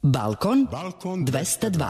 Balkon 202.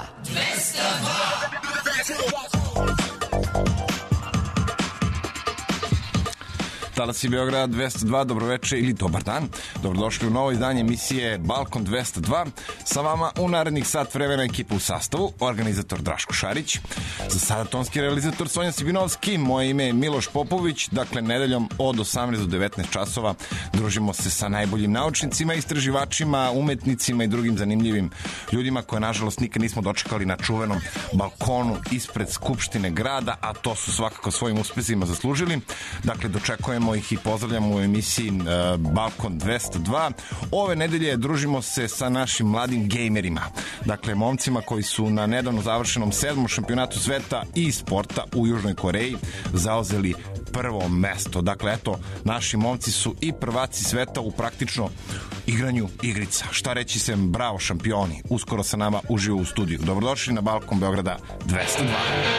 Talasi Beograd 202, dobroveče ili dobar dan. Dobrodošli u novo izdanje emisije Balkon 202. Sa vama u narednih sat vremena ekipa u sastavu, organizator Draško Šarić, za sada tonski realizator Sonja Sibinovski, moje ime je Miloš Popović. Dakle, nedeljom od 18 do 19 časova družimo se sa najboljim naučnicima, istraživačima, umetnicima i drugim zanimljivim ljudima koje nažalost nikad nismo dočekali na čuvenom balkonu ispred Skupštine grada, a to su svakako svojim uspesima zaslužili. Dakle, dočekujemo ih i pozdravljamo u emisiji Balkon 202. Ove nedelje družimo se sa našim mladim gejmerima. Dakle, momcima koji su na nedavno završenom 7. šampionatu sveta i sporta u Južnoj Koreji zauzeli prvo mesto. Dakle, eto, naši momci su i prvaci sveta u praktično igranju igrica. Šta reći sem bravo šampioni. Uskoro sa nama uživo u studiju. Dobrodošli na Balkon Beograda 202.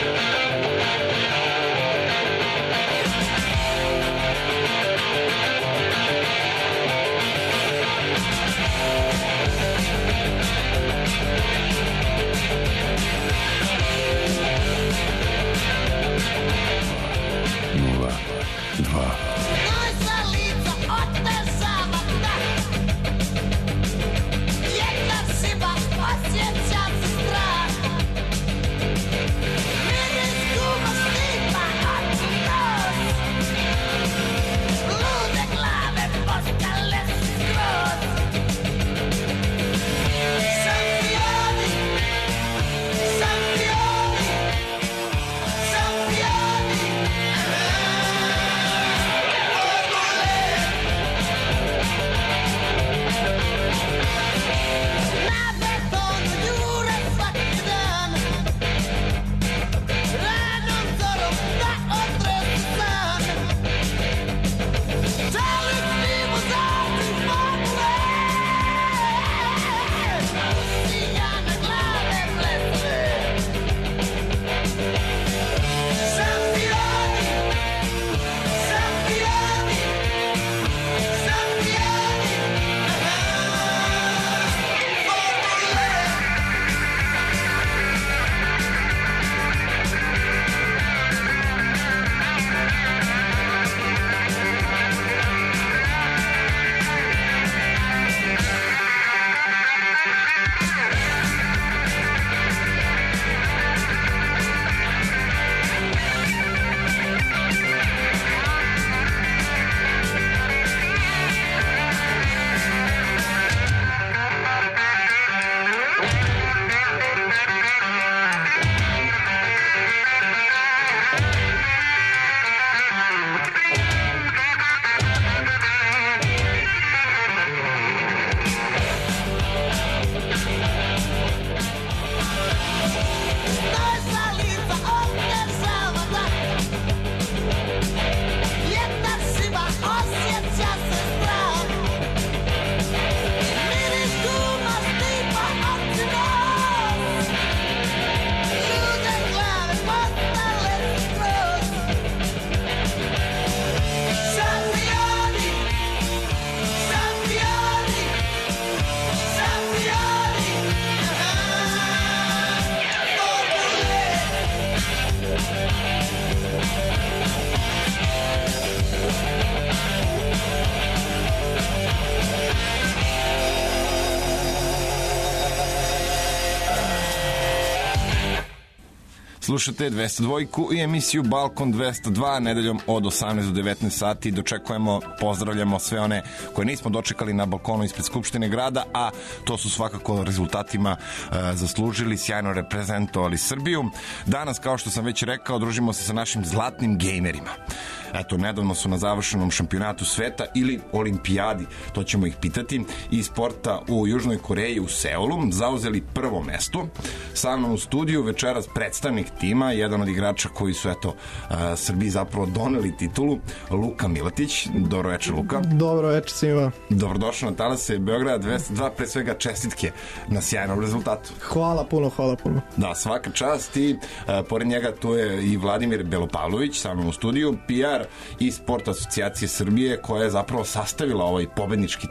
Slušate 202 i emisiju Balkon 202 nedeljom od 18 do 19 sati. Dočekujemo, pozdravljamo sve one koje nismo dočekali na balkonu ispred Skupštine grada, a to su svakako rezultatima zaslužili, sjajno reprezentovali Srbiju. Danas, kao što sam već rekao, družimo se sa našim zlatnim gejmerima. Eto, nedavno su na završenom šampionatu sveta ili olimpijadi, to ćemo ih pitati, i sporta u Južnoj Koreji u Seulu zauzeli prvo mesto. Sa mnom u studiju večeras predstavnik tima, jedan od igrača koji su, eto, Srbiji zapravo doneli titulu, Luka Miletić. Dobro večer, Luka. Dobro večer svima. Dobrodošao na talase Beograda 202, pre svega čestitke na sjajnom rezultatu. Hvala puno. Da, svaka čast. I pored njega tu je i Vladimir Belopavlović, sa mnom u studiju, PR i sport asocijacije Srbije, koja je zapravo sastavila ovaj pobednički tim.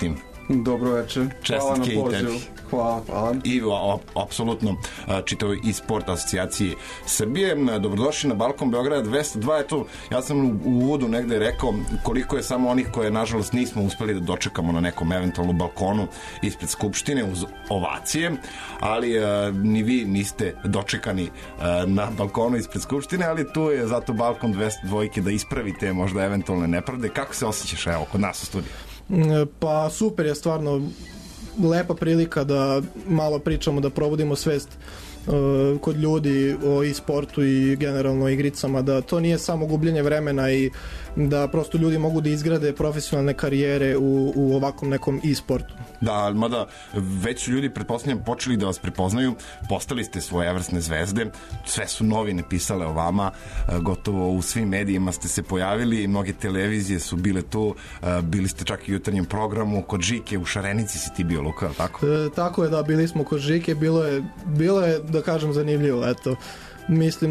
Dobro večer. Hvala na pozivu. Hvala. I apsolutno čitavoj i sport asocijacije Srbije. Dobrodošli na Balkon Beograda 202. Eto, ja sam u uvodu negde rekao koliko je samo onih koje nažalost nismo uspeli da dočekamo na nekom eventualnom balkonu ispred Skupštine uz ovacije, ali ni vi niste dočekani na balkonu ispred Skupštine, ali tu je zato Balkon 202 da ispravite možda eventualne nepravde. Kako se osjećaš evo kod nas u studiju? Pa super je, stvarno lepa prilika da malo pričamo, da probudimo svest kod ljudi o e-sportu i generalno igricama, da to nije samo gubljenje vremena i da prosto ljudi mogu da izgrade profesionalne karijere u ovakvom nekom e-sportu. Da, mada već su ljudi, pretpostavljam, počeli da vas prepoznaju, postali ste svojevrsne zvezde, sve su novine pisale o vama, gotovo u svim medijima ste se pojavili, mnoge televizije su bile tu, bili ste čak i u jutarnjem programu, kod Žike, u Šarenici si ti bio, Luka, tako? Tako je, da, bili smo kod Žike, bilo je da kažem zanimljivo, eto, mislim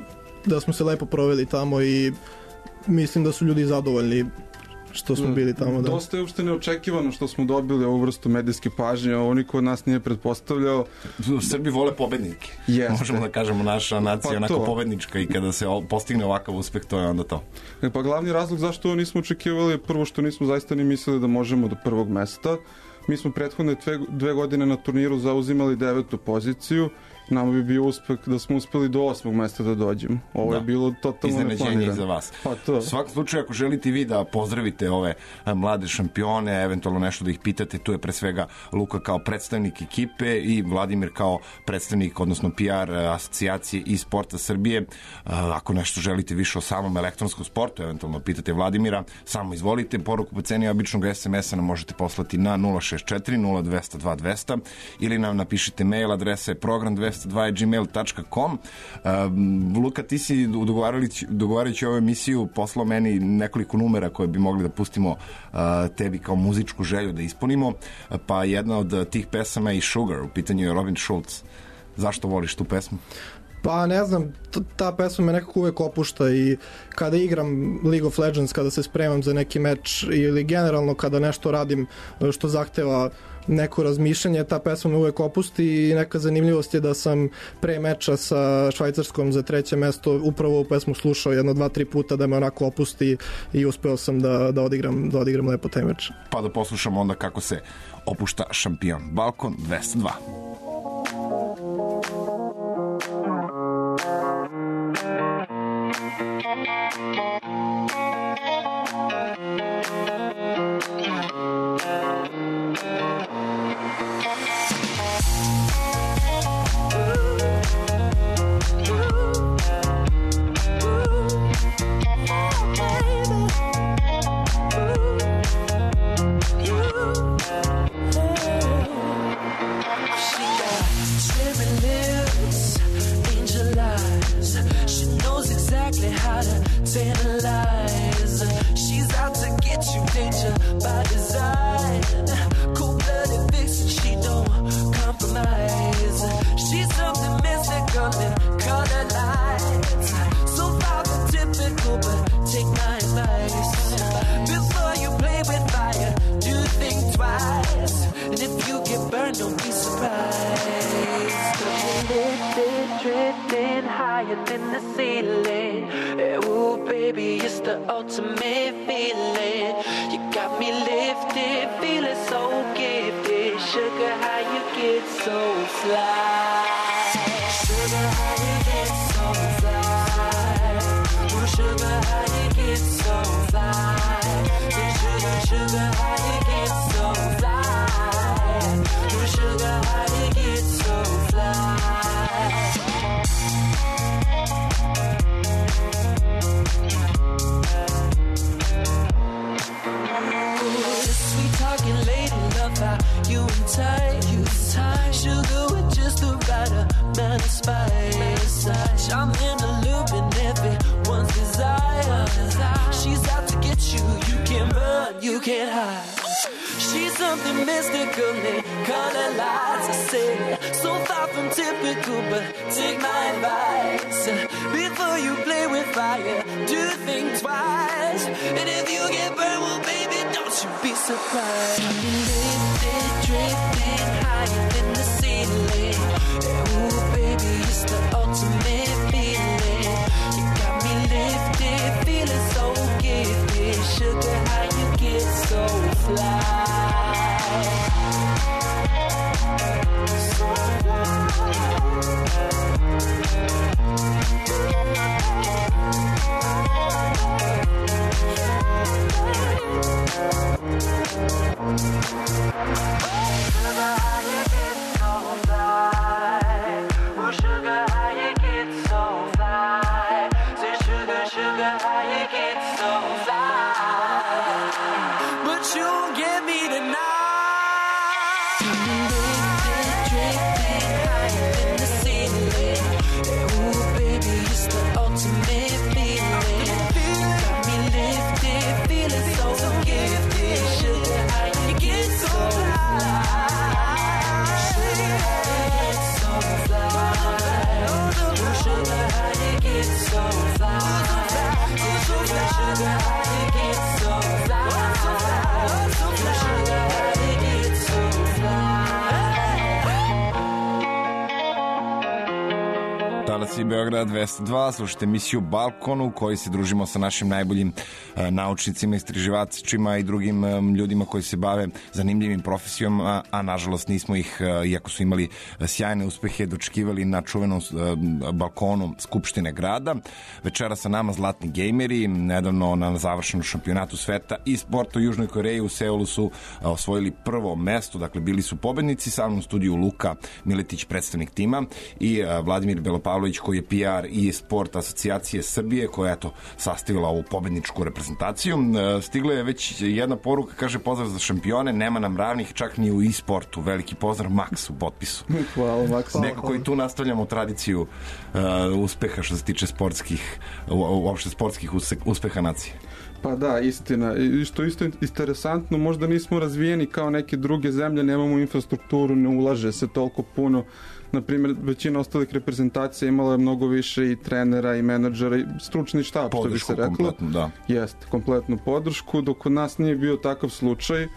da smo se lepo proveli tamo i mislim da su ljudi zadovoljni što smo bili tamo. Da. Dosta je uopšte neočekivano što smo dobili ovu vrstu medijske pažnje, ovo niko od nas nije pretpostavljao. Srbi vole pobednike. Možemo da kažemo, naša nacija je onako pobednička i kada se postigne ovakav uspeh, to je onda to. Pa glavni razlog zašto ovo nismo očekivali je prvo što nismo zaista ni mislili da možemo do prvog mesta. Mi smo prethodne 2 godine na turniru zauzimali 9. poziciju. Nama bi bio uspeh da smo uspeli do 8. mesta da dođemo. Ovo je bilo totalno iznenađenje za vas. U svakom slučaju, ako želite vi da pozdravite ove mlade šampione, eventualno nešto da ih pitate, tu je pre svega Luka kao predstavnik ekipe i Vladimir kao predstavnik, odnosno PR asocijacije i sporta Srbije. Ako nešto želite više o samom elektronskom sportu, eventualno pitate Vladimira, samo izvolite. Poruku po ceni običnog SMS-a nam možete poslati na 064 0202 200 ili nam napišite mail, adresa je program202@gmail.com. Luka, ti si dogovarajući ovu emisiju poslao meni nekoliko numera koje bi mogli da pustimo tebi kao muzičku želju da ispunimo, pa jedna od tih pesama je Sugar, u pitanju je Robin Schulz. Zašto voliš tu pesmu? Pa ne znam, ta pesma me nekako uvek opušta i kada igram League of Legends, kada se spremam za neki meč ili generalno kada nešto radim što zahteva neko razmišljanje, ta pesma me uvek opusti i neka zanimljivost je da sam pre meča sa Švajcarskom za 3. mesto upravo ovu pesmu slušao 1, 2, 3 puta da me onako opusti i uspeo sam da odigram lepo taj meč. Pa da poslušamo onda kako se opušta šampion. Balkon 202. Typical, but take my advice. Before you play with fire, do think twice. And if you get burned, well, baby, don't you be surprised. I've been lifted, drifting higher than the ceiling. Ooh, baby, it's the ultimate feeling. You got me lifted, feeling so gifted. Sugar, how you get so fly? So Danas je Beograd 202, slušajte emisiju Balkon u kojoj se družimo sa našim najboljim naučnicima, istraživačima i drugim ljudima koji se bave zanimljivim profesijama, a nažalost nismo ih, iako su imali sjajne uspehe, dočekivali na čuvenom balkonu Skupštine grada. Večera sa nama zlatni gejmeri, nedavno na završenom šampionatu sveta i sporta u Južnoj Koreji u Seulu su osvojili prvo mesto, dakle bili su pobednici. Sa mnom u studiju Luka Miletić, predstavnik tima, i Vladimir Belopavlović, koji je PR i sport asocijacije Srbije, koja je sastavila ovu pobedničku reprezentaciju. Stigla je već jedna poruka, kaže: pozdrav za šampione, nema nam ravnih čak ni u e-sportu. Veliki pozdrav, Max u potpisu. Hvala, Max. Neko koji tu nastavljamo tradiciju uspeha što se tiče sportskih, uopšte sportskih uspeha nacije. Pa da, istina. I što isto interesantno, možda nismo razvijeni kao neke druge zemlje, nemamo infrastrukturu, ne ulaže se toliko puno. Naprimjer, većina ostalih reprezentacija imala je mnogo više i trenera i menadžera i stručni štab, što bi se reklo. Kompletnu, da. Jeste, kompletnu podršku, dok kod nas nije bio takav slučaj.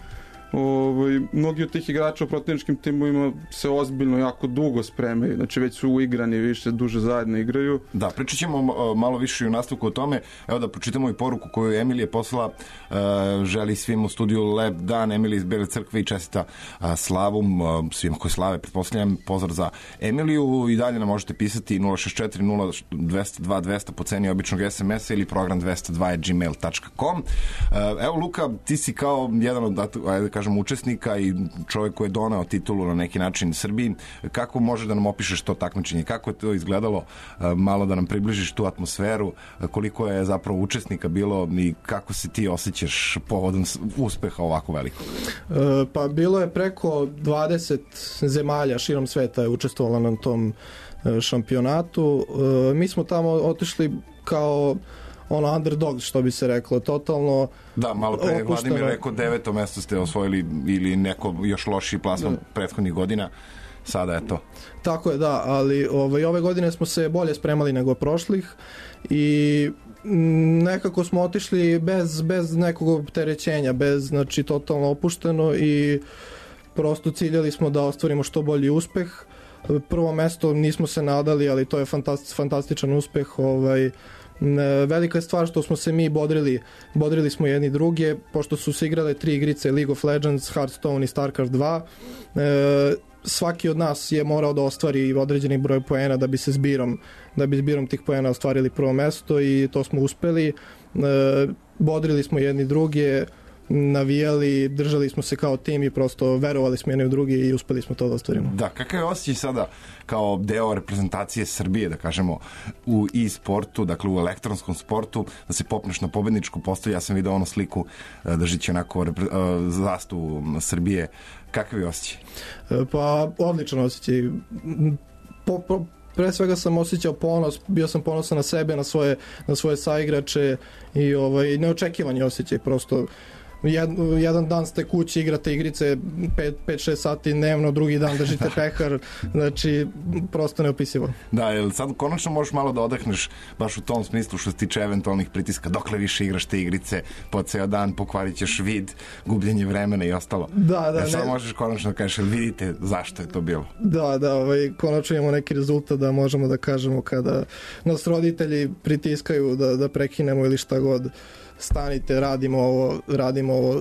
Mnogi od tih igrača u protivničkim timovima se ozbiljno jako dugo spremaju, znači već su uigrani više, duže zajedno igraju. Da, pričat ćemo malo više u nastavku o tome. Evo da pročitamo i poruku koju Emilija poslala, želi svim u studiju lep dan. Emilija iz Bele Crkve i čestita slavu svima koji slave, pretpostavljam. Pozdrav za Emiliju. I dalje nam možete pisati 064 0202 200 po ceni običnog SMS-a ili program 202@gmail.com. Evo, Luka, ti si kao jedan od, ajde kažem, učesnika i čovjek koji je doneo titulu na neki način Srbiji. Kako možeš da nam opišeš to takmičenje? Kako je to izgledalo? Malo da nam približiš tu atmosferu, koliko je zapravo učesnika bilo i kako se ti osjećaš povodom uspeha ovako veliko? Pa bilo je preko 20 zemalja širom sveta je učestvovalo na tom šampionatu. Mi smo tamo otišli kao underdog, što bi se reklo, totalno. Da, malo pre Vladimir rekao 9. mesto ste osvojili ili neko još lošiji plasman prethodnih godina. Sada je to. Tako je, da, ali ove godine smo se bolje spremali nego prošlih i nekako smo otišli bez nekog opterećenja, znači totalno opušteno i prosto ciljali smo da ostvarimo što bolji uspeh. Prvo mesto nismo se nadali, ali to je fantastičan uspeh. Velika je stvar što smo se mi bodrili smo jedni druge, pošto su se igrale 3 igrice League of Legends, Hearthstone i StarCraft 2. Svaki od nas je morao da ostvari određeni broj poena da bi zbirom tih poena ostvarili prvo mesto i to smo uspeli. Bodrili smo jedni druge, navijali, držali smo se kao tim i prosto verovali smo jedni u drugi i uspeli smo to da ostvarimo. Da, kakav je osjećaj sada kao deo reprezentacije Srbije, da kažemo, u e-sportu, dakle u elektronskom sportu, da se popneš na pobedničku postoju? Ja sam vidio onu sliku držići onako zastavu Srbije. Kakav je osjećaj? Pa, odličan osjećaj. Pre svega sam osjećao ponos, bio sam ponosan na sebe, na svoje saigrače i neočekivani osjećaj, prosto jedan dan ste kući, igrate igrice 5-6 sati dnevno, drugi dan držite pehar, znači prosto neopisivo. Da, jel sad konačno možeš malo da odahneš baš u tom smislu što se tiče eventualnih pritiska, dokle više igraš te igrice po ceo dan, pokvarit ćeš vid, gubljenje vremena i ostalo. Da, sad možeš konačno da kažeš, vidite zašto je to bilo. Da, konačno imamo neki rezultat da možemo da kažemo kada nas roditelji pritiskaju da prekinemo ili šta god, stanite, radimo ovo,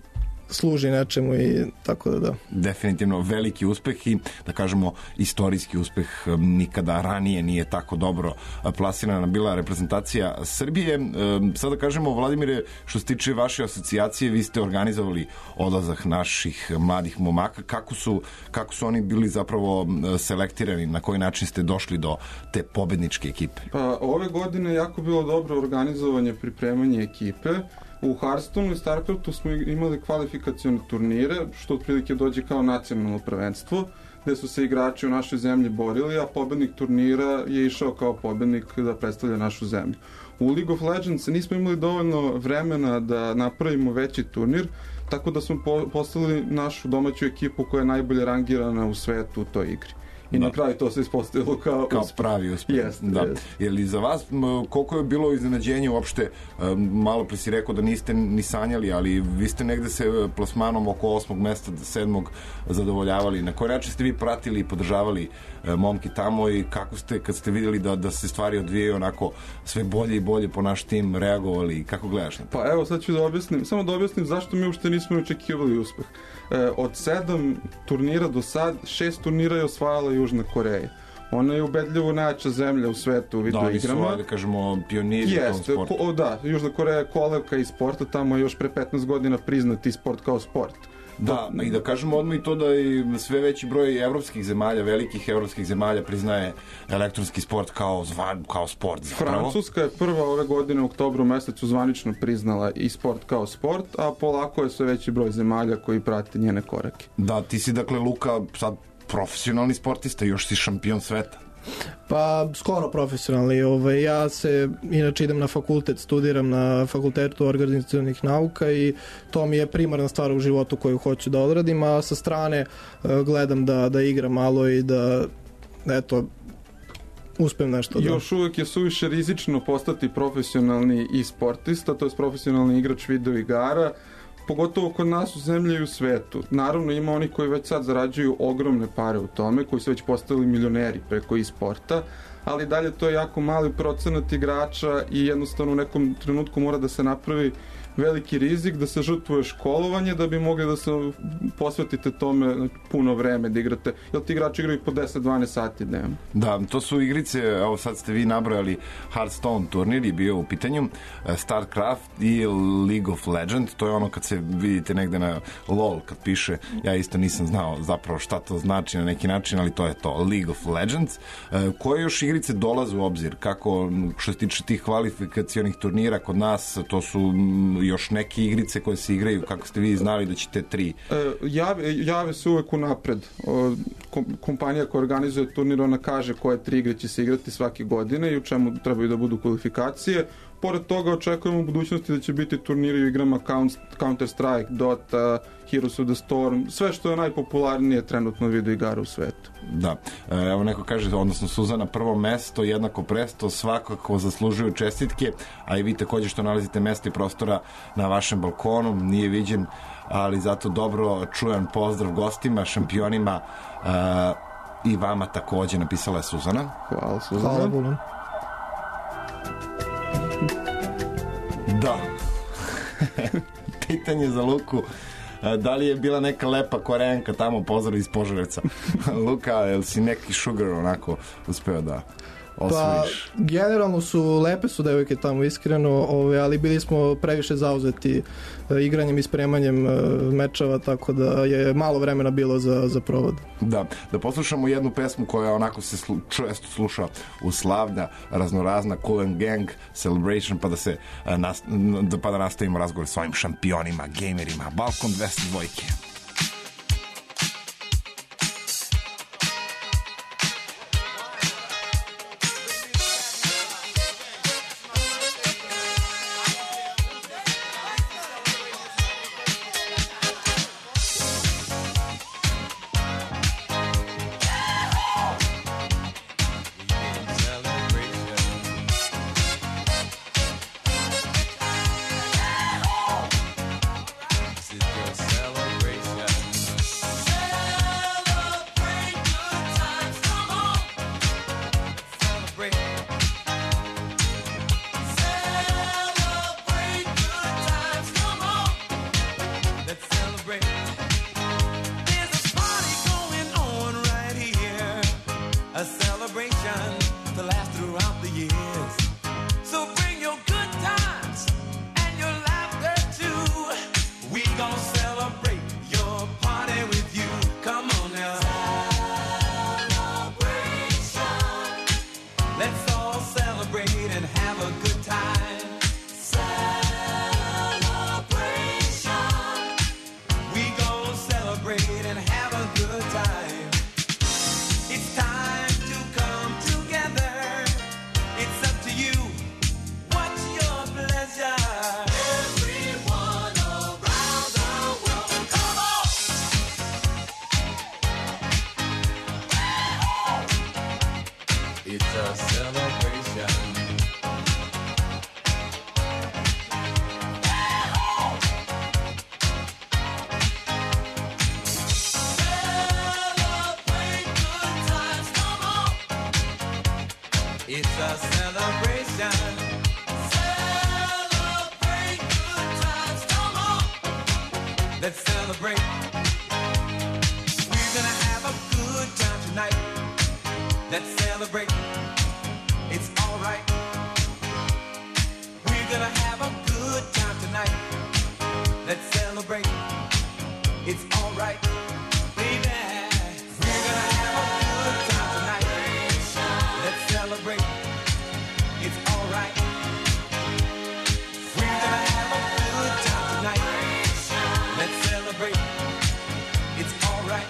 služi nečemu i tako da. Definitivno veliki uspeh i da kažemo istorijski uspeh, nikada ranije nije tako dobro plasirana bila reprezentacija Srbije. Sada kažemo, Vladimire, što se tiče vaše asocijacije, vi ste organizovali odlazak naših mladih momaka. Kako su oni bili zapravo selektirani, na koji način ste došli do te pobedničke ekipe? Pa ove godine jako bilo dobro organizovanje, pripremanje ekipe. U Hearthstonu i Starcraftu smo imali kvalifikacione turnire, što otprilike dođe kao nacionalno prvenstvo, gde su se igrači u našoj zemlji borili, a pobednik turnira je išao kao pobednik da predstavlja našu zemlju. U League of Legends nismo imali dovoljno vremena da napravimo veći turnir, tako da smo poslali našu domaću ekipu koja je najbolje rangirana u svetu u toj igri. I na kraju to se ispostavilo kao pravi uspeh. Yes. Je li za vas, koliko je bilo iznenađenje uopšte, malo pre si rekao da niste ni sanjali, ali vi ste negde se plasmanom oko 8. mesta, 7. zadovoljavali. Na koji način ste vi pratili i podržavali momki tamo i kako ste, kad ste vidjeli da se stvari odvijaju onako sve bolje i bolje po naš tim, reagovali i kako gledaš na to? Pa evo, sad ću da objasnim, samo da objasnim zašto mi uopšte nismo očekivali uspeh. Od 7 turnira do sad, 6 turnira je osvajala Južna Koreja. Ona je ubedljivo najjača zemlja u svetu u video igrama. Da, kažemo, pioniri u tom sportu. Da, Južna Koreja je kolevka iz sporta, tamo je još pre 15 godina priznati sport kao sport. Da, i da kažemo odmah i to da i sve veći broj evropskih zemalja, velikih evropskih zemalja priznaje elektronski sport kao sport. Zapravo. Francuska je prva ove godine u oktobru mesecu zvanično priznala i sport kao sport, a polako je sve veći broj zemalja koji prate njene korake. Da, ti si dakle, Luka, sad profesionalni sportista, još si šampion sveta. Pa, skoro profesionalni. Ja se, inače idem na fakultet, studiram na Fakultetu organizacionih nauka i to mi je primarna stvar u životu koju hoću da odradim, a sa strane gledam da igram malo i da, eto, uspem nešto. Još uvek je suviše rizično postati profesionalni i sportista, to je profesionalni igrač video igara, pogotovo kod nas u zemlji i u svetu. Naravno, ima oni koji već sad zarađuju ogromne pare u tome, koji su već postali milioneri preko e-sporta, ali dalje to je jako mali procenat igrača i jednostavno u nekom trenutku mora da se napravi veliki rizik, da se žrtvuje školovanje da bi mogli da se posvetite tome puno vreme da igrate, jer ti igrači igraju po 10-12 sati dnevno. Da, to su igrice, evo sad ste vi nabrojali Hearthstone turnir i bio u pitanju, Starcraft i League of Legends, to je ono kad se vidite negde na LOL kad piše, ja isto nisam znao zapravo šta to znači na neki način, ali to je to, League of Legends. Koje još igrice dolaze u obzir? Kako, što se tiče tih kvalifikacionih turnira kod nas, to su još neke igrice koje se igraju, kako ste vi znali da ćete 3? Jave se uvek unapred. Kompanija koja organizuje turnir, ona kaže koje 3 igre će se igrati svake godine i u čemu trebaju da budu kvalifikacije. Pored toga očekujemo u budućnosti da će biti turniri u igrama Counter-Strike, Dota, Heroes of the Storm, sve što je najpopularnije trenutno video igara u svetu. Da, evo neko kaže, odnosno Suzana, prvo mesto, jednako presto, svakako zaslužuju čestitke, a i vi također što nalazite mesto i prostora na vašem balkonu, nije viđen, ali zato dobro čujem pozdrav gostima, šampionima i vama također, napisala je Suzana. Hvala, Suzana. Hvala Bulan. Da. Pitanje za Luku. Da li je bila neka lepa Koreanka tamo, pozdrav iz Požarevca? Luka, jel si neki sugar onako uspeo da osvojiš? Pa, generalno lepe su devojke tamo, iskreno, ali bili smo previše zauzeti igranjem i spremanjem mečeva, tako da je malo vremena bilo za provod. Da poslušamo jednu pesmu koja onako se često sluša u slavlja, raznorazna, Cool and Gang, Celebration, pa da nastavimo razgovor s ovim šampionima, gamerima, Balkon 202. a celebration to last throughout the years. So bring your good times and your laughter too. We gonna celebrate your party with you. Come on now. Celebration. Let's all celebrate and have a good time. Celebration. We gonna celebrate and have a good time. It's time to come together. It's up to you. What's your pleasure? Everyone around the world, come on! It's a celebration. Celebrate good times, come on! It's a celebration. Celebrate good times, come on! Let's celebrate. We're gonna have a good time tonight. Let's celebrate. It's alright. We're gonna have a good time tonight. Let's celebrate. It's alright. Baby, we're gonna have a good time tonight. Let's celebrate. It's alright. We're gonna have a good time tonight. Let's celebrate. It's alright.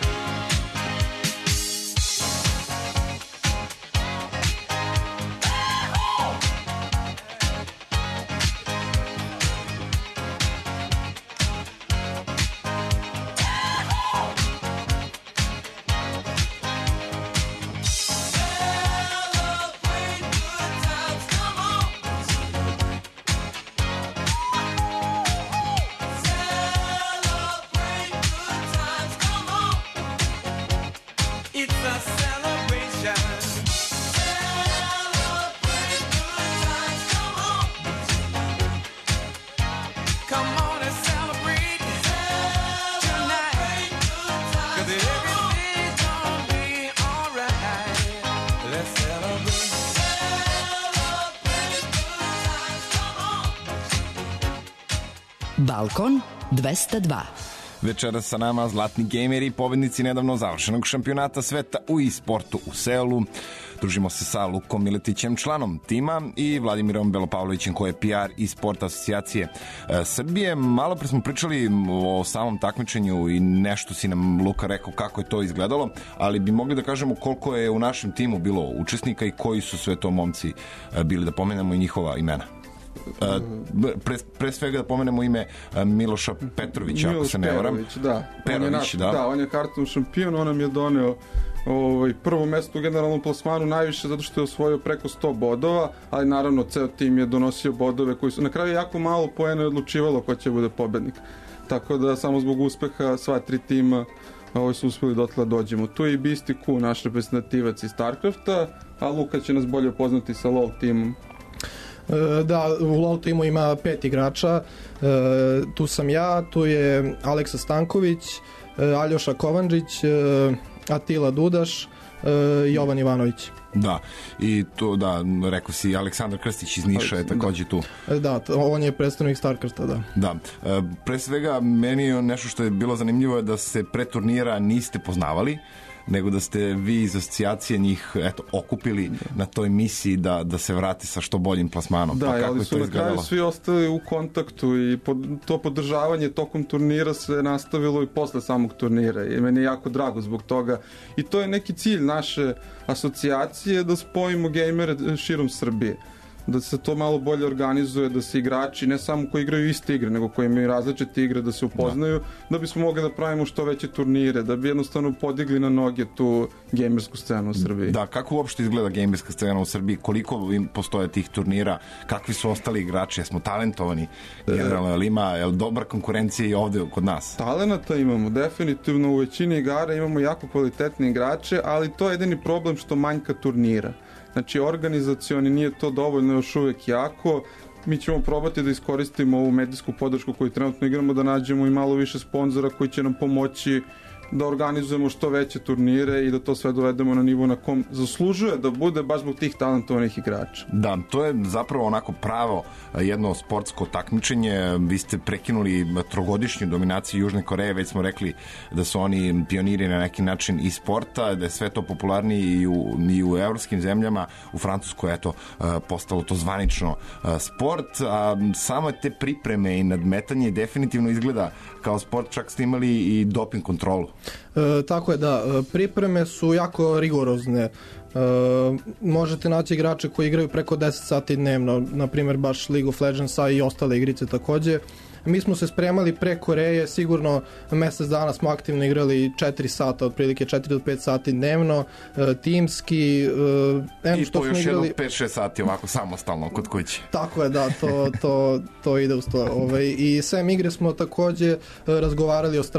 Celebrate good times, come on! Celebrate good times, come on! It's a celebration. Celebrate good times, come on! Come on and celebrate tonight. 'Cause everything's gonna be alright. Let's celebrate. Celebrate good times, come on! Balkon 202. Večeras sa nama zlatni gejmeri, pobednici nedavno završenog šampionata sveta u e-sportu u Seulu. Družimo se sa Lukom Miletićem, članom tima, i Vladimirom Belopavlovićem, koji je PR i sport asocijacije Srbije. Malo pre smo pričali o samom takmičenju i nešto si nam, Luka, rekao kako je to izgledalo, ali bi mogli da kažemo koliko je u našem timu bilo učesnika i koji su sve to momci bili, da pomenemo i njihova imena. Pre svega da pomenemo ime Miloša Petrovića, ako se ne varam. Perović, da. Da, on je karton šampion, on nam je doneo prvo mesto u generalnom plasmanu, najviše zato što je osvojio preko 100 bodova, ali naravno ceo tim je donosio bodove koji su na kraju jako malo poena odlučivalo ko će bude pobednik. Tako da samo zbog uspeha sva tri tima su uspeli dotle dođemo. Tu je i Beastie Q, naš reprezentativac iz StarCrafta, a Luka će nas bolje upoznati sa LoL timom. Da, u LoL timu ima 5 igrača, tu sam ja, tu je Aleksa Stanković, Aljoša Kovanđić, Atila Dudaš, Jovan Ivanović. Da, i to, da, rekao si, Aleksandar Krstić iz Niša je takođe tu. Da, on je predstavnik StarCrafta, da. Da, pre svega, meni je nešto što je bilo zanimljivo je da se pre turnira niste poznavali, nego da ste vi iz asocijacije njih okupili na toj misiji da se vrati sa što boljim plasmanom. Da, pa kako ali su na kraju svi ostali u kontaktu i to podržavanje tokom turnira se nastavilo i posle samog turnira i meni je jako drago zbog toga i to je neki cilj naše asocijacije, da spojimo gejmere širom Srbije, da se to malo bolje organizuje, da se igrači ne samo koji igraju iste igre, nego koji imaju različite igre da se upoznaju, da bismo mogli da pravimo što veće turnire, da bi jednostavno podigli na noge tu gejmersku scenu u Srbiji. Da, kako uopšte izgleda gejmerska scena u Srbiji, koliko postoje tih turnira, kakvi su ostali igrači, jesmo talentovani generalno, je li dobra konkurencija i ovde kod nas? Talenata imamo, definitivno u većini igara imamo jako kvalitetne igrače, ali to je jedini problem što manjka turnira. Znači, organizacioni nije to dovoljno još uvek jako. Mi ćemo probati da iskoristimo ovu medijsku podršku koju trenutno igramo, da nađemo i malo više sponzora koji će nam pomoći da organizujemo što veće turnire i da to sve dovedemo na nivo na kom zaslužuje da bude baš zbog tih talentovanih igrača. Da, to je zapravo onako pravo jedno sportsko takmičenje. Vi ste prekinuli trogodišnju dominaciju Južne Koreje, već smo rekli da su oni pioniri na neki način i sporta, da je sve to popularniji i u evropskim zemljama. U Francuskoj je to postalo to zvanično sport, a samo te pripreme i nadmetanje definitivno izgleda kao sport, čak ste imali i doping kontrolu. Tako je, da. Pripreme su jako rigorozne. Možete naći igrače koji igraju preko 10 sati dnevno, na primjer baš League of Legends-a i ostale igrice takođe. Mi smo se spremali pre Koreje, sigurno mesec dana smo aktivno igrali 4 sata, otprilike 4 do 5 sati dnevno, timski. I po još jedno 5-6 sati ovako samostalno kod kuće. Tako je, da, to ide uz to. I sem igre smo takođe razgovarali o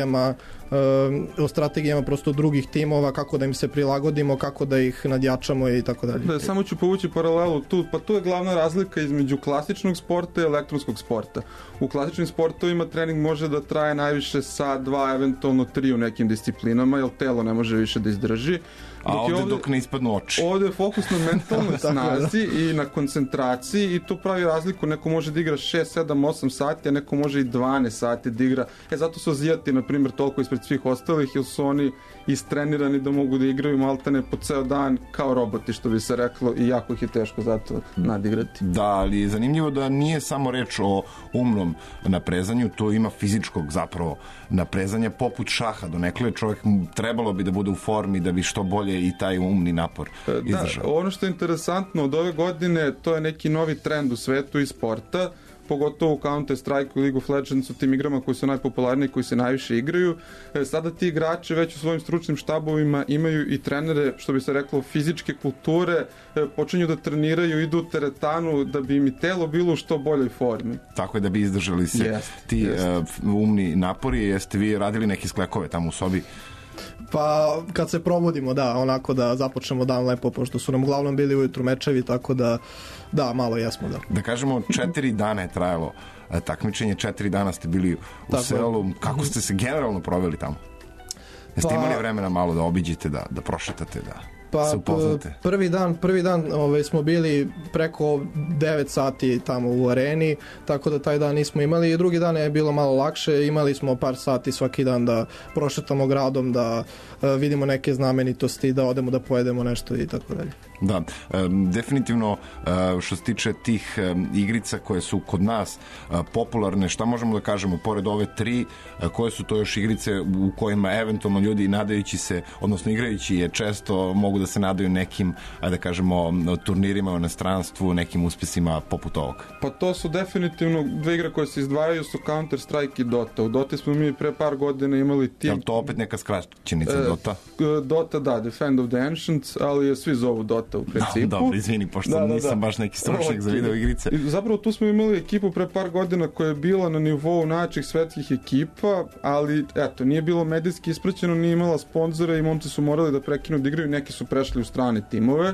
strategijama prosto drugih timova, kako da im se prilagodimo, kako da ih nadjačamo i tako dalje. Da, samo ću povući paralelu tu, pa tu je glavna razlika između klasičnog sporta i elektronskog sporta. U klasičnim sportovima trening može da traje najviše sat, 2, eventualno 3 u nekim disciplinama, jer telo ne može više da izdrži. A ovde dok ne ispadnu oči. Ovde je fokus na mentalnoj snazi i na koncentraciji i to pravi razliku. Neko može da igra 6, 7, 8 sati, a neko može i 12 sati da igra. Zato su Azijati, na primjer, toliko ispred svih ostalih, jer su oni istrenirani da mogu da igraju maltene po ceo dan kao roboti, što bi se reklo, i jako ih je teško zato nadigrati. Da, ali je zanimljivo da nije samo reč o umnom naprezanju, to ima fizičkog zapravo naprezanja, poput šaha. Donekle čovjek trebalo bi da bude u formi da bi što bolje i taj umni napor izdržao. Da, ono što je interesantno od ove godine, to je neki novi trend u svetu i sporta, pogotovo u Counter-Strike i League of Legends, u tim igrama koji su najpopularniji, koji se najviše igraju. Sada ti igrači već u svojim stručnim štabovima imaju i trenere, što bi se reklo, fizičke kulture, počinju da treniraju, idu u teretanu da bi im i telo bilo u što boljoj formi. Tako je, da bi izdržali se ti umni napori. Jeste vi radili neke sklekove tamo u sobi? Pa kad se probudimo, da, onako da započnemo dan lepo, pošto su nam uglavnom bili ujutru mečevi, tako da, malo jesmo, da. Da kažemo, 4 dana je trajalo takmičenje, 4 dana ste bili u selu. Kako ste se generalno proveli tamo? Jeste imali vremena malo da obiđete, da prošetate, da se upoznate? Prvi dan smo bili preko 9 sati tamo u areni, tako da taj dan nismo imali, i drugi dan je bilo malo lakše, imali smo par sati svaki dan da prošetamo gradom, da vidimo neke znamenitosti, da odemo da pojedemo nešto i tako dalje. Da, definitivno što se tiče tih igrica koje su kod nas popularne, šta možemo da kažemo, pored ove 3, koje su to još igrice u kojima eventualno ljudi nadajući se, odnosno igrajući je često, mogu da se nadaju nekim, da kažemo, turnirima u inostranstvu, nekim uspesima poput ovog? Pa to su definitivno 2 igre koje se izdvajaju, su Counter-Strike i Dota. U Dota smo mi pre par godina imali tim... Je to opet neka skraćenica Dota? Dota, da, Defend of the Ancients, ali je svi zovu Dota u principu. Dobro, izvini, pošto nisam baš neki stručnjak za video igrice. Zapravo tu smo imali ekipu pre par godina koja je bila na nivou najjačih svetskih ekipa, ali eto, nije bilo medijski ispraćeno, nije imala sponzore i momci su morali da prekinu da igraju, neki su prešli u strane timove,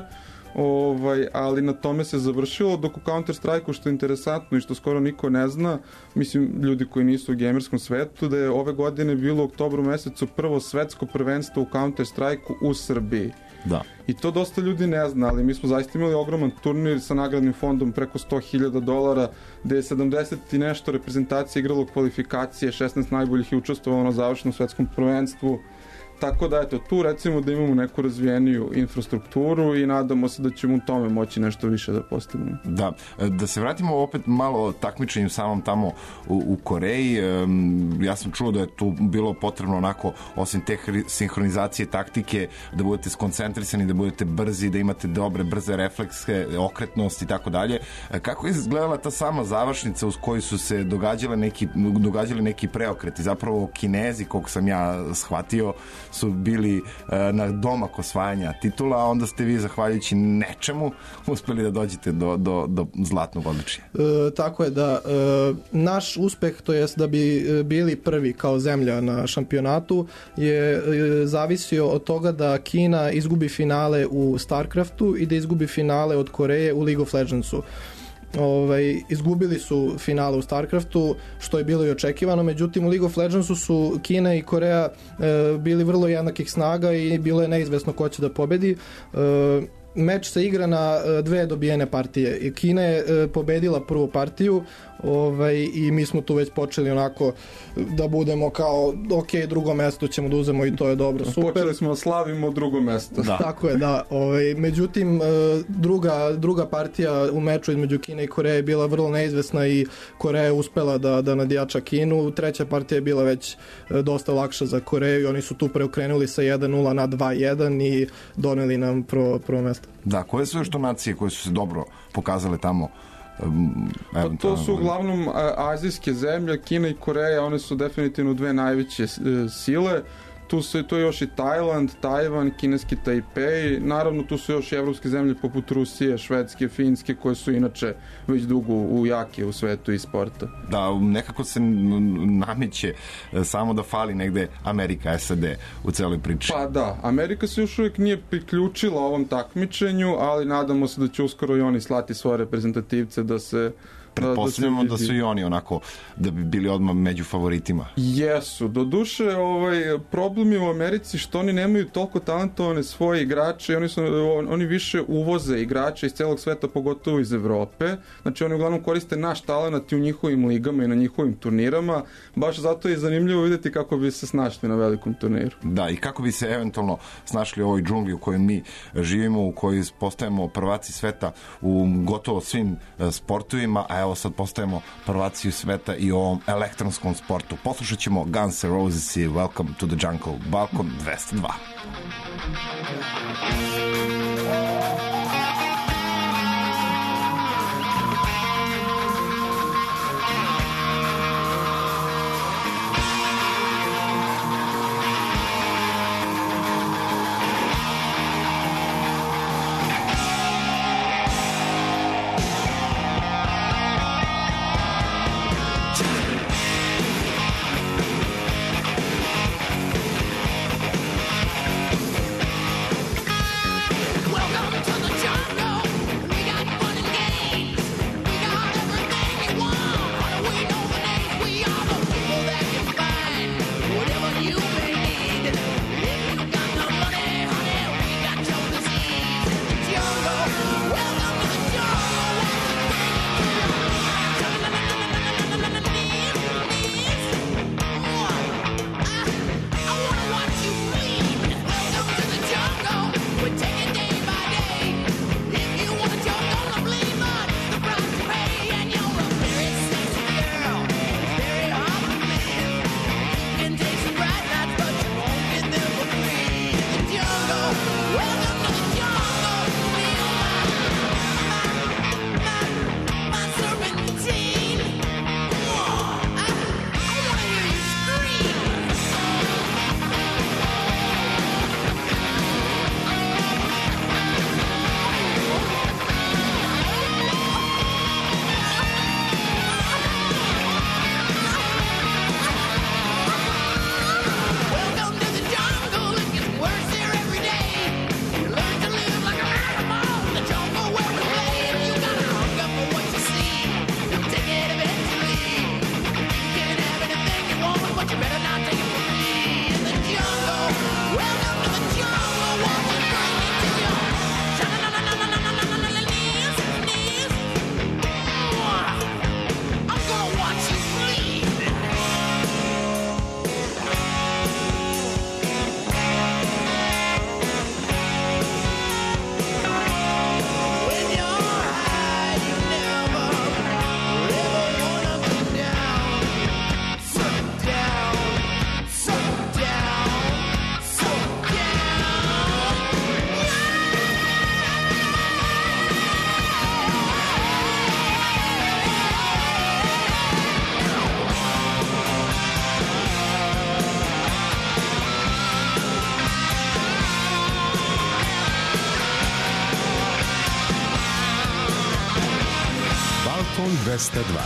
ali na tome se završilo, dok u Counter-Strike-u, što je interesantno i što skoro niko ne zna, mislim, ljudi koji nisu u gamerskom svetu, da je ove godine bilo u oktobru mesecu prvo svetsko prvenstvo u Counter-Strike-u u Srbiji. Da. I to dosta ljudi ne zna, ali mi smo zaista imali ogroman turnir sa nagradnim fondom preko $100,000, gde je 70 i nešto reprezentacija igralo kvalifikacije, 16 najboljih je učestvovalo na završenom svetskom prvenstvu. Tako da, eto, tu recimo da imamo neku razvijeniju infrastrukturu i nadamo se da ćemo u tome moći nešto više da postignemo. Da se vratimo opet malo o takmičenju samom tamo u Koreji. Ja sam čuo da je tu bilo potrebno onako, osim te sinhronizacije taktike, da budete skoncentrisani, da budete brzi, da imate dobre, brze reflekse, okretnost i tako dalje. Kako je izgledala ta sama završnica uz koju su se događali neki preokreti? Zapravo Kinezi, koliko sam ja shvatio, su bili na domak osvajanja titula, a onda ste vi, zahvaljujući nečemu, uspeli da dođete do zlatnog odličja. Tako je, da. Naš uspeh, to jest da bi bili prvi kao zemlja na šampionatu, je zavisio od toga da Kina izgubi finale u StarCraftu i da izgubi finale od Koreje u League of Legendsu. izgubili su finale u StarCraftu, što je bilo i očekivano, međutim u League of Legendsu su Kina i Koreja bili vrlo jednakih snaga i bilo je neizvesno ko će da pobedi. Meč se igra na dve dobijene partije. Kina je pobedila prvu partiju i mi smo tu već počeli onako da budemo kao ok, drugo mesto ćemo da uzemo i to je dobro, super. Počeli smo da slavimo drugo mesto. Da. Tako je, da. Međutim, druga partija u meču između Kine i Koreje je bila vrlo neizvesna i Koreja je uspela da nadjača Kinu. Treća partija je bila već dosta lakša za Koreju i oni su tu preokrenuli sa 1-0 na 2-1 i doneli nam prvo mesto. Da, koje su još to nacije koje su se dobro pokazale tamo? Pa to su uglavnom azijske zemlje, Kina i Koreja, one su definitivno dve najveće sile. Tu je još i Tajland, Tajvan, kineski Tajpej, naravno tu su još i evropske zemlje poput Rusije, Švedske, Finske, koje su inače već dugo jake u svetu i sporta. Da, nekako se nameće samo da fali negde Amerika, SAD u celoj priči. Pa da, Amerika se još uvijek nije priključila ovom takmičenju, ali nadamo se da će uskoro i oni slati svoje reprezentativce da se... Pretpostavljamo da su i oni onako, da bi bili odmah među favoritima. Jesu. Doduše, problem je u Americi što oni nemaju toliko talentovane svoje igrače i oni više uvoze igrače iz celog sveta, pogotovo iz Evrope. Znači, oni uglavnom koriste naš talenat i u njihovim ligama i na njihovim turnirama. Baš zato je zanimljivo vidjeti kako bi se snašli na velikom turniru. Da, i kako bi se eventualno snašli u ovoj džungli u kojoj mi živimo, u kojoj postajemo prvaci sveta u gotovo svim sportovima, a evo sad postajemo prvaci sveta i u ovom elektronskom sportu. Poslušat ćemo Guns N' Roses i Welcome to the Jungle, Balkon 202. Balkon 202.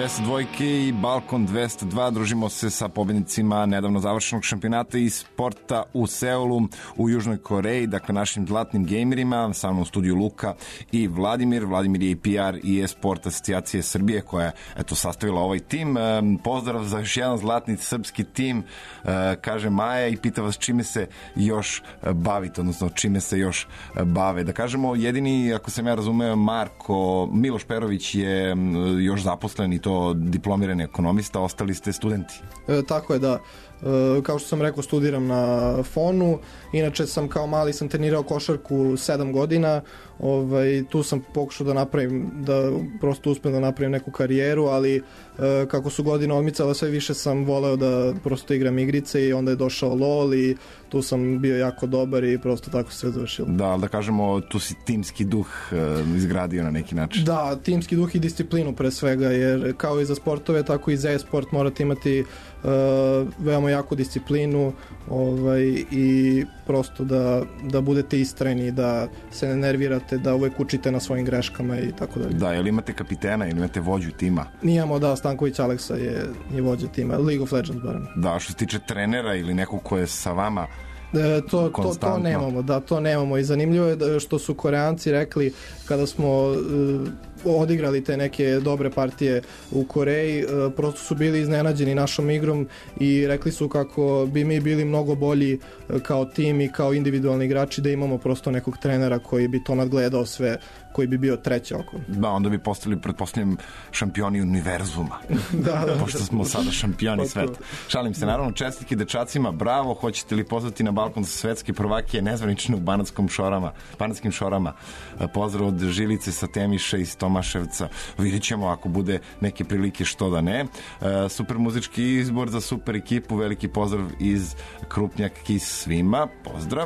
202 i Balkon 202. Družimo se sa pobednicima nedavno završenog šampionata i sporta u Seulu u Južnoj Koreji, dakle našim zlatnim gejmerima, sa mnom u studiju Luka i Vladimir. Vladimir je i PR i e-sport asocijacije Srbije koja je sastavila ovaj tim. Pozdrav za još jedan zlatni srpski tim, kaže Maja, i pita vas čime se još bavite, odnosno čime se još bave. Da kažemo, jedini, ako sam ja razumeo, Miloš Perović je još zaposlen i to diplomirani ekonomista, ostali ste studenti. Tako je, da. Kao što sam rekao, studiram na FON-u. Inače sam kao mali trenirao košarku 7 godina. Tu sam pokušao da napravim, da prosto uspem da napravim neku karijeru, ali kako su godine odmicala, sve više sam voleo da prosto igram igrice i onda je došao LOL i tu sam bio jako dobar i prosto tako sve završilo. Da, ali da kažemo, tu si timski duh izgradio na neki način. Da, timski duh i disciplinu pre svega, jer kao i za sportove, tako i za e-sport morate imati veoma jaku disciplinu i prosto da budete istrajni, da se ne nervirate, da uvek učite na svojim greškama i tako dalje. Da, jel imate kapitena ili imate vođu tima? Nijamo, da, Stanković Aleksa je vođa tima, League of Legends barem. Da, što se tiče trenera ili nekog ko je sa vama to nemamo, da, to nemamo i zanimljivo je što su Koreanci rekli kada smo odigrali te neke dobre partije u Koreji, prosto su bili iznenađeni našom igrom i rekli su kako bi mi bili mnogo bolji kao tim i kao individualni igrači, da imamo prosto nekog trenera koji bi to nadgledao sve, koji bi bio treći oko. Da, onda bi postali, pretpostavljam, šampioni univerzuma. Da. Pošto smo sada šampioni sveta. Šalim se, naravno, čestitke dečacima, bravo, hoćete li pozvati na balkon za svetske prvake nezvanično u Banatskim šorama. Pozdrav od Žilice sa Temiša i Tomaševca. Vidjet ćemo ako bude neke prilike, što da ne. Super muzički izbor za super ekipu, veliki pozdrav iz Krupnjak Kis svima, pozdrav.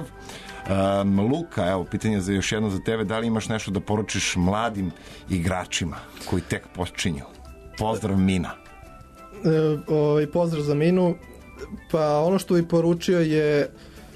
Luka, evo, pitanje za još jedno za tebe, da li imaš nešto da poručiš mladim igračima koji tek počinju? Pozdrav Mina. Pozdrav za Minu. Pa ono što bi poručio je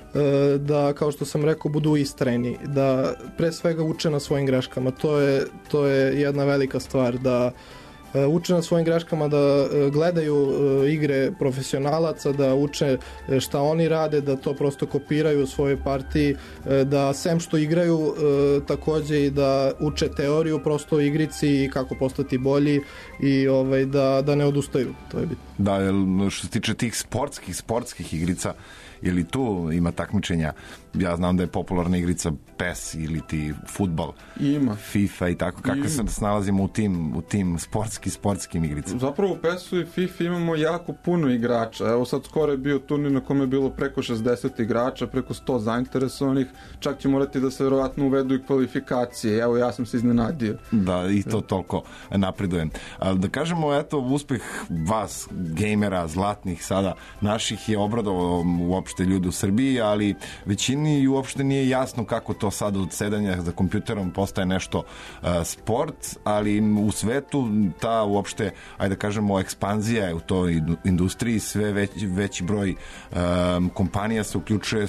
da, kao što sam rekao, budu istrajni, da pre svega uče na svojim greškama. To je jedna velika stvar, da uče na svojim greškama, da gledaju igre profesionalaca, da uče šta oni rade, da to prosto kopiraju u svojoj partiji, da sem što igraju takođe i da uče teoriju prosto u igrici i kako postati bolji i da ne odustaju. To je bitno. Da, što se tiče tih sportskih igrica, ili tu ima takmičenja? Ja znam da je popularna igrica PES ili ti fudbal, ima FIFA i tako. Kako se snalazimo u tim sportskim igricama? Zapravo u PES-u i FIFA imamo jako puno igrača. Evo sad skoro je bio turnir na kome je bilo preko 60 igrača, preko 100 zainteresovanih. Čak će morati da se verovatno uvedu i kvalifikacije. Evo, ja sam se iznenadio. Da, i to toliko napredujem. Da kažemo, eto, uspeh vas, gejmera, zlatnih sada, naših je obradovao uopšte ljudi u Srbiji, ali većini i uopšte nije jasno kako to sada od sedanja za kompjuterom postaje nešto sport, ali u svetu ta uopšte, ajde da kažemo, ekspanzija je u toj industriji, sve veći broj kompanija se uključuje,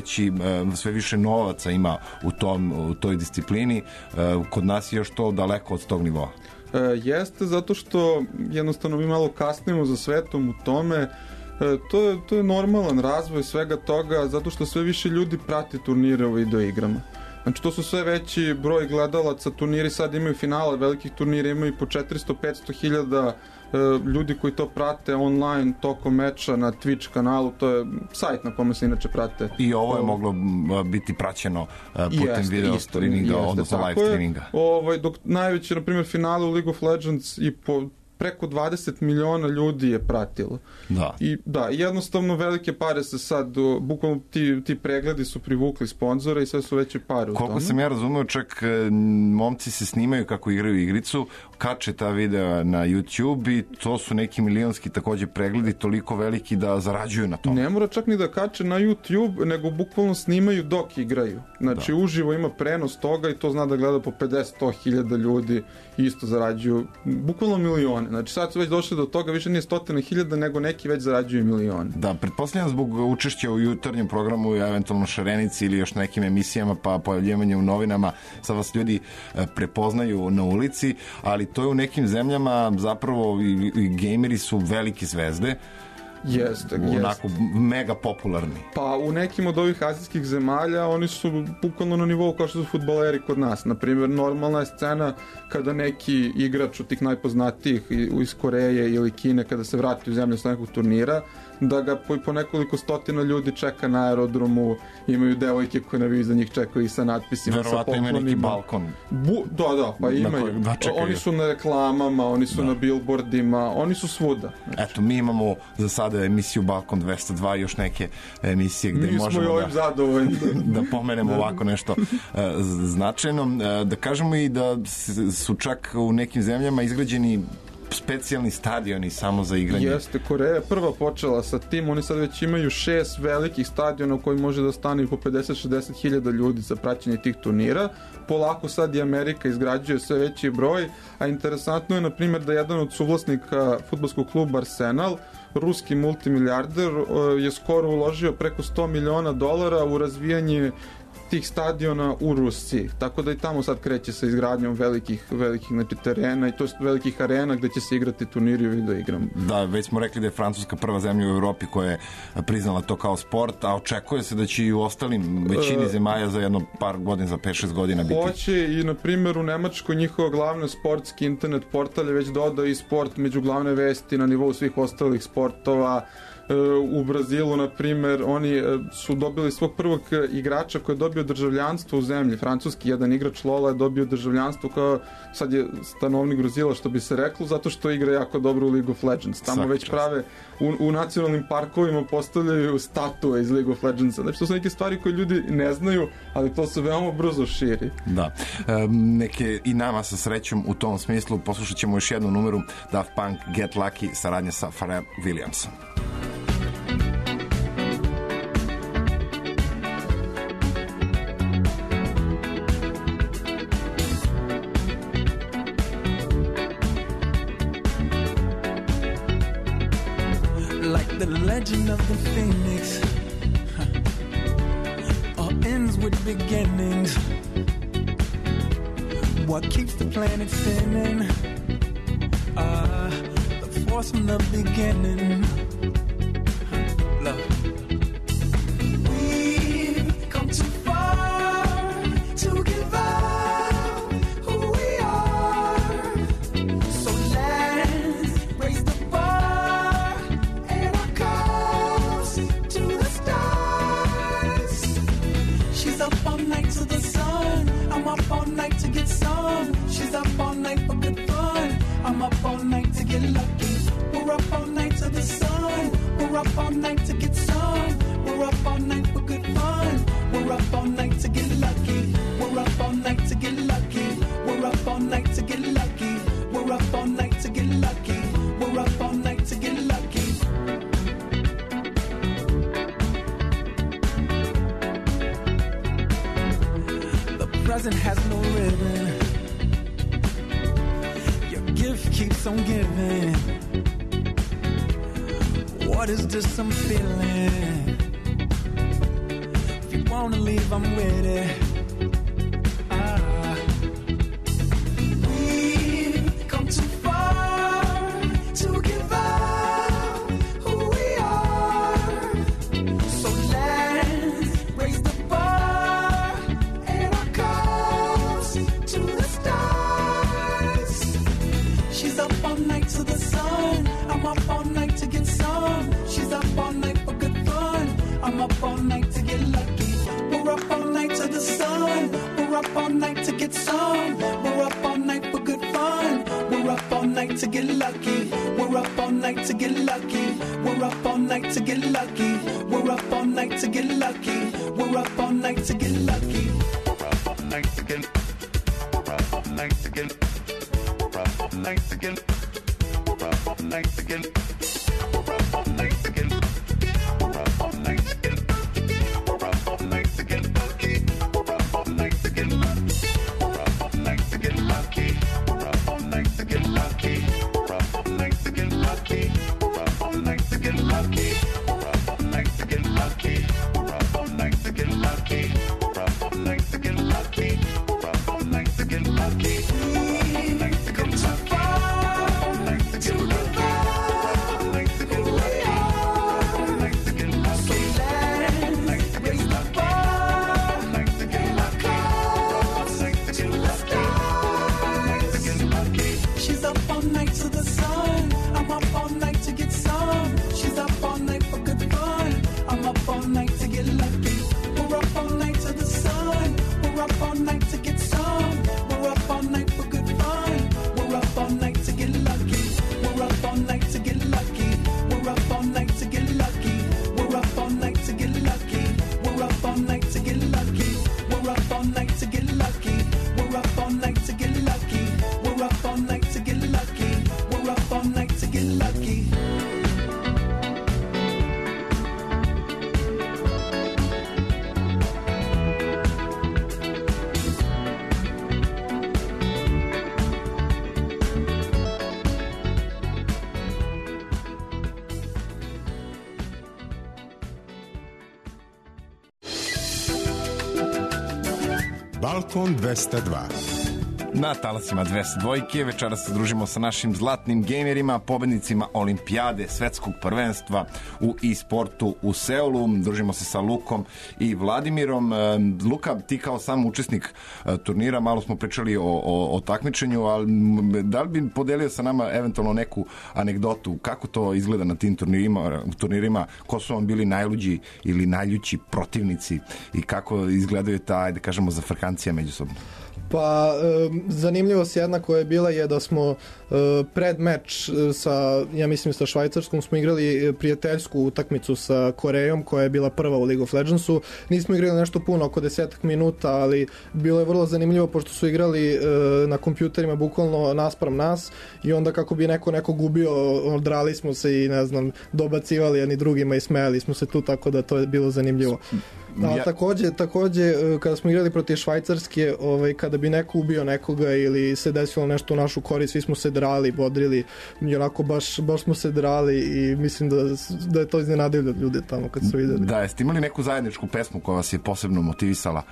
sve više novaca ima u toj disciplini. Kod nas je još to daleko od tog nivoa. Jeste, zato što jednostavno mi malo kasnimo za svetom u tome. To je normalan razvoj svega toga, zato što sve više ljudi prati turnire u videoigrama. Znači, to su sve veći broj gledalaca, turniri sad imaju finale, velikih turnira imaju po 400-500 hiljada ljudi koji to prate online tokom meča na Twitch kanalu, to je sajt na kome se inače prate. I ovo je moglo biti praćeno putem video streaminga, odnosno live streaminga. Dok najveći, na primjer, finale u League of Legends i preko 20 miliona ljudi je pratilo. Da. I da, jednostavno velike pare se sad, bukvalno ti pregledi su privukli sponzora i sve su veće pare u tome. Koliko sam ja razumeo, čak momci se snimaju kako igraju igricu, kače ta videa na YouTube i to su neki milionski takođe pregledi, toliko veliki da zarađuju na tome. Ne mora čak ni da kače na YouTube, nego bukvalno snimaju dok igraju. Znači, uživo ima prenos toga i to zna da gleda po 50-100 hiljada ljudi i isto zarađuju bukvalno milione. Znači, sad su već došli do toga, više nije stotine hiljada, nego neki već zarađuju milione. Da, pretpostavljam zbog učešća u jutarnjem programu, eventualno Šarenici ili još nekim emisijama, pa pojavljivanje u novinama, sad vas ljudi prepoznaju na ulici, ali to je u nekim zemljama zapravo i gejmeri su velike zvezde. Jeste. Onako mega popularni. Pa u nekim od ovih azijskih zemalja oni su bukvalno na nivou kao što su fudbaleri kod nas. Naprimjer, normalna je scena kada neki igrač od tih najpoznatijih iz Koreje ili Kine kada se vrati u zemlju s nekog turnira, da ga po nekoliko stotina ljudi čeka na aerodromu, imaju devojke koje naviju za njih, čekaju i sa natpisima, verovatno sa poklonima. Ima neki balkon. Da, pa imaju. Oni su na reklamama, oni su na billboardima, oni su svuda. Znači. Eto, mi imamo za sada emisiju Balkon 202 i još neke emisije gde možemo da pomenemo ovako nešto značajno. Da kažemo i da su čak u nekim zemljama izgrađeni specijalni stadioni samo za igranje. Jeste, Koreja je prva počela sa tim, oni sad već imaju 6 velikih stadiona u koji može da stane po 50-60 hiljada ljudi za praćenje tih turnira. Polako sad i Amerika izgrađuje sve veći broj, a interesantno je, na primjer, da jedan od suvlasnika fudbalskog kluba Arsenal, ruski multimilijarder, je skoro uložio preko $100 miliona u razvijanje tih stadiona u Rusiji. Tako da i tamo sad kreće sa izgradnjom velikih znači, terena i to je velikih arena gde će se igrati turniri u video igrama. Da, već smo rekli da je Francuska prva zemlja u Evropi koja je priznala to kao sport, a očekuje se da će i u ostalim većini zemalja za jedno par godina, za 5-6 godina biti. Hoće i, na primjer, u Nemačkoj njihova glavna sportski internet portal je već dodao i sport među glavne vesti na nivou svih ostalih sportova. U Brazilu, na primjer, oni su dobili svog prvog igrača koji je dobio državljanstvo u zemlji. Francuski jedan igrač Lola je dobio državljanstvo kao sad je stanovnik Brazila, što bi se reklo, zato što igra jako dobro u League of Legends. Tamo već prave u nacionalnim parkovima postavljaju statue iz League of Legendsa. Znači, to su neke stvari koje ljudi ne znaju, ali to se veoma brzo širi. Da. Neke i nama sa srećom u tom smislu. Poslušat ćemo još jednu numeru Daft Punk Get Lucky, saradnja sa Pharrell Williamsom. The legend of the phoenix all ends with beginnings. What keeps the planet spinning? The force from the beginning. Love. We've come too far to give up who we are. So let's raise the bar and our cups to the stars. She's up all night to the sun. I'm up all night to get some. She's up all night for good fun. I'm up all night to get lucky. We're up all night to the sun. We're up all night to get some. We're up all night for good fun. We're up all night to get lucky. We're up all night to get lucky. We're up all night to get lucky. We're up all night to get lucky. We're up all night to get lucky. The present has no ribbon. Your gift keeps on giving. What is this I'm feeling? If you wanna leave, I'm with it. We've come too far to give up who we are. So let's raise the bar and our cups to the stars. She's up all night to the sun. I'm up all night to get some. She's up all night for good fun. I'm up all night to get lucky. We're up all night to the sun. We're up all night to get some. We're up all night for good fun. We're up all night to get lucky. We're up all night to get lucky. We're up all night to get lucky. We're up all night to get lucky. We're up all night to get lucky. We're up all night to get. We're up all night to get. We're up all night to get. We're up all night to get. We're up all night to get. We're up all night to get. We're up all night to get lucky. We're Balkon 202. Na talasima 202 večera se družimo sa našim zlatnim gamerima, pobednicima olimpijade, svetskog prvenstva u e-sportu u Seulu. Družimo se sa Lukom i Vladimirom. Luka, ti kao sam učesnik turnira, malo smo pričali o takmičenju, ali da li bi podelio sa nama eventualno neku anegdotu kako to izgleda na tim turnirima, ko su vam bili najluđi ili najljući protivnici i kako izgledaju ta, ajde kažemo, zafrkancija međusobno? Pa, zanimljivost jedna koja je bila je da smo pred meč sa, ja mislim sa Švajcarskom, smo igrali prijateljsku utakmicu sa Korejom koja je bila prva u League of Legendsu. Nismo igrali nešto puno, oko 10 minuta, ali bilo je vrlo zanimljivo pošto su igrali na kompjuterima bukvalno naspram nas i onda kako bi neko gubio, odrali smo se i ne znam, dobacivali jedni drugima i smejali smo se tu, tako da to je bilo zanimljivo. A takođe kada smo igrali protiv Švajcarske, kada bi neko ubio nekoga ili se desilo nešto u našu korist, svi smo se drali, bodrili i onako baš smo se drali i mislim da je to iznenadilo ljude tamo kad su videli. Da, jeste imali neku zajedničku pesmu koja vas je posebno motivisala?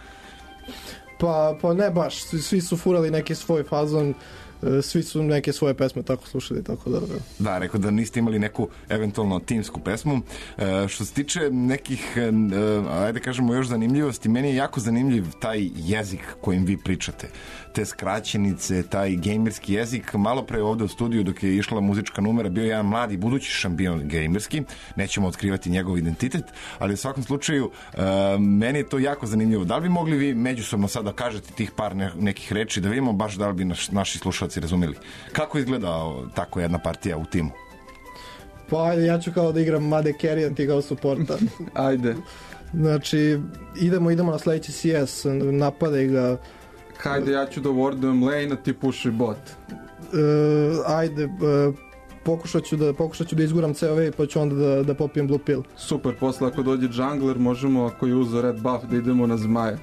Pa ne baš, svi su furali neki svoj fazon, svi su neke svoje pesme tako slušali, tako da... Da, rekao da niste imali neku eventualno timsku pesmu. Što se tiče nekih, ajde kažemo, još zanimljivosti, meni je jako zanimljiv taj jezik kojim vi pričate. Te skraćenice, taj gamerski jezik. Malo pre ovde u studiju dok je išla muzička numera bio jedan mladi budući šampion gamerski. Nećemo otkrivati njegov identitet, ali u svakom slučaju meni je to jako zanimljivo. Da li bi mogli vi međusobno sada kažete tih par nekih reči da vidimo baš da li bi naši slušalci razumeli? Kako izgleda tako jedna partija u timu? Pa ja ću kao da igram Made Carry, ti kao supporta. Ajde. Znači, idemo na sledeći CS, napadaj ga. Hajde, ja ću da wardujem lane, a ti puši bot. Ajde, pokušat ću da izguram ceo wave, pa ću onda da popijem blue pill. Super, posle ako dođe jungler, možemo, ako je uzeo red buff, da idemo na zmaja.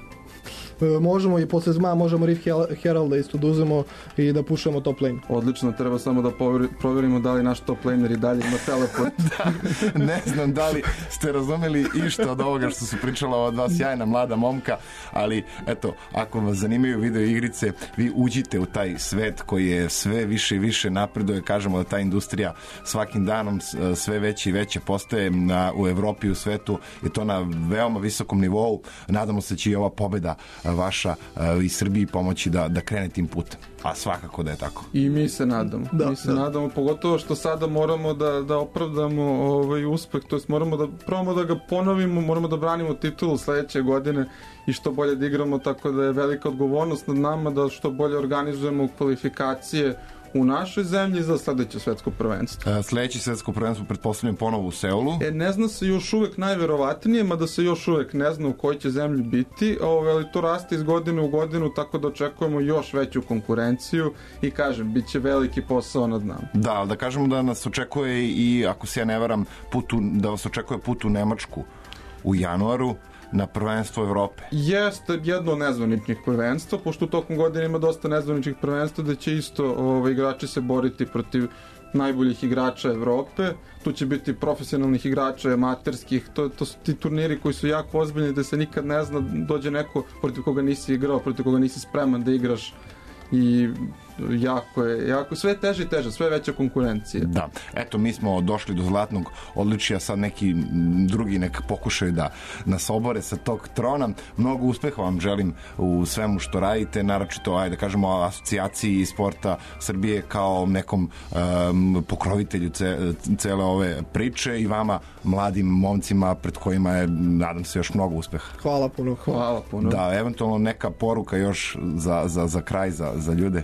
Možemo i posle zmaja, možemo Rift Heralda isto da uzemo i da pušamo top lane. Odlično, treba samo da proverimo da li naš top laner i dalje ima teleport. Da, ne znam da li ste razumeli išta od ovoga što su pričala ova dva sjajna mlada momka, ali eto, ako vas zanimaju video igrice, vi uđite u taj svet koji je sve više i više napreduje, kažemo da ta industrija svakim danom sve veće i veće postaje u Evropi i u svetu, je to na veoma visokom nivou. Nadamo se će i ova pobeda vaša i Srbiji pomoći da krene tim putem. A svakako da je tako. I mi se nadamo. Nadamo, pogotovo što sada moramo da opravdamo uspeh, to jest moramo da ga ponovimo, moramo da branimo titulu sledeće godine i što bolje da igramo, tako da je velika odgovornost nad nama da što bolje organizujemo kvalifikacije u našoj zemlji za sledeće svetsko prvenstvo. Sledeće svetsko prvenstvo pretpostavljam ponovo u Seulu. Ne zna se još uvek najverovatnije, mada se još uvek ne zna u kojoj će zemlji biti, ali to raste iz godine u godinu, tako da očekujemo još veću konkurenciju i kažem, bit će veliki posao nad nama. Da, da kažemo da nas očekuje i, ako se ja ne varam, da vas očekuje put u Nemačku u januaru na prvenstvo Evrope. Jeste jedno od nezvaničnih prvenstva, pošto u tokom godine ima dosta nezvaničnih prvenstva, da će isto igrači se boriti protiv najboljih igrača Evrope. Tu će biti profesionalnih igrača, amaterskih, to su ti turniri koji su jako ozbiljni, da se nikad ne zna, dođe neko protiv koga nisi igrao, protiv koga nisi spreman da igraš i jako sve teže i teže, sve veća konkurencija. Da, eto, mi smo došli do zlatnog odličija, sad neki drugi nek pokušaju da nas obore sa tog trona. Mnogo uspeha vam želim u svemu što radite, naročito, ajde kažemo, asocijaciji sporta Srbije kao nekom pokrovitelju cele ove priče i vama, mladim momcima pred kojima je, nadam se, još mnogo uspeha. Hvala puno. Hvala puno. Da, eventualno neka poruka još za kraj, za ljude.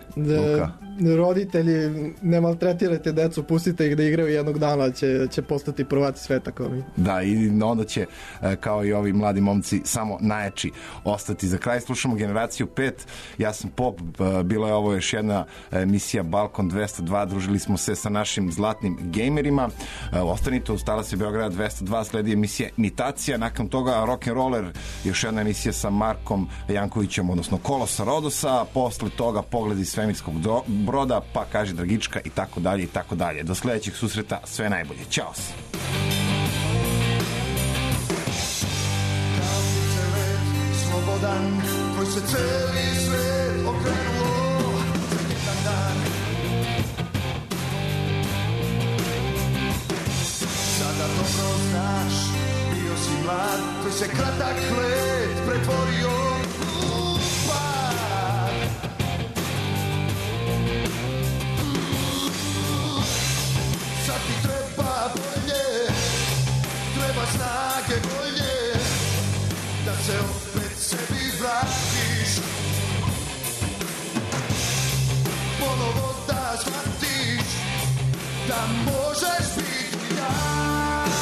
Roditelji, ne maltretirajte decu, pustite ih da igraju, jednog dana će postati prvaci sveta kao mi. Da, i onda će, kao i ovi mladi momci, samo najjači ostati. Za kraj slušamo Generaciju 5. Ja sam Pop, bila je ovo još jedna emisija Balkon 202, družili smo se sa našim zlatnim gamerima. Ostanite, ustala se Beograd 202, sledi emisija Imitacija, nakon toga Rock'n'Roller, još jedna emisija sa Markom Jankovićem, odnosno Kolosa Rodosa, posle toga Pogledi svemirskog broda, pa kaže Dragička i tako dalje i tako dalje. Do sledećeg susreta, sve najbolje. Ćao se. Slobodan tvoj se celi svet okrenuo za jedan dan. Sada dobro znaš, bio si mlad, tvoj se kratak let pretvorio u pad. Sad ti treba bolje, treba snage bolje, da se opet sebi vratiš, ponovo da shvatiš da možeš biti jak.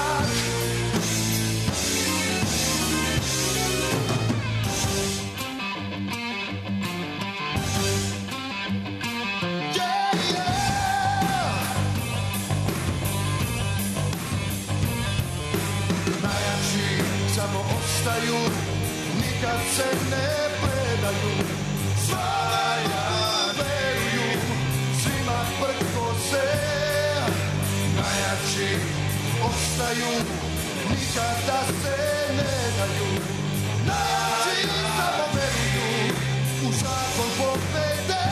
Yeah, yeah. Najjači samo ostaju, nikad se ne predaju, svojima veruju, svima prkose. Najjači ostaju, nikada se ne daju, najjači samo veruju, u zakon pobede.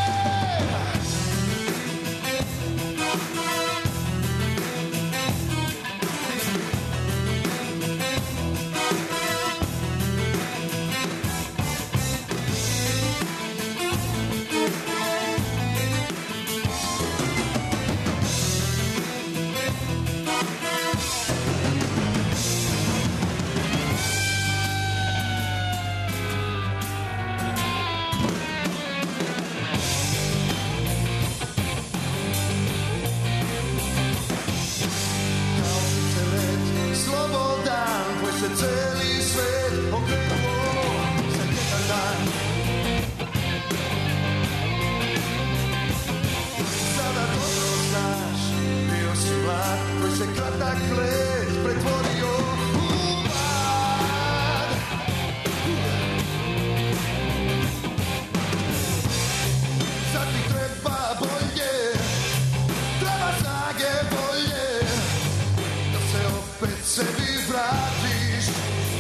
Celi svet okrenuo za jedan dan. Sada dobro znaš, bio si mlad, tvoj se kratak let pretvorio u pad. Sad ti treba bolje, treba snage bolje, da se opet sebi vratiš,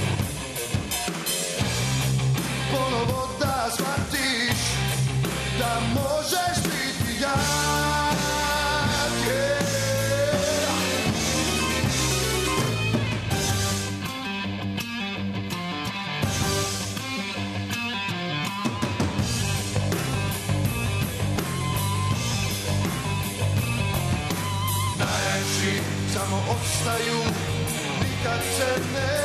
ponovo da shvatiš da možeš biti jak. Najjači samo ostaju, nikad se ne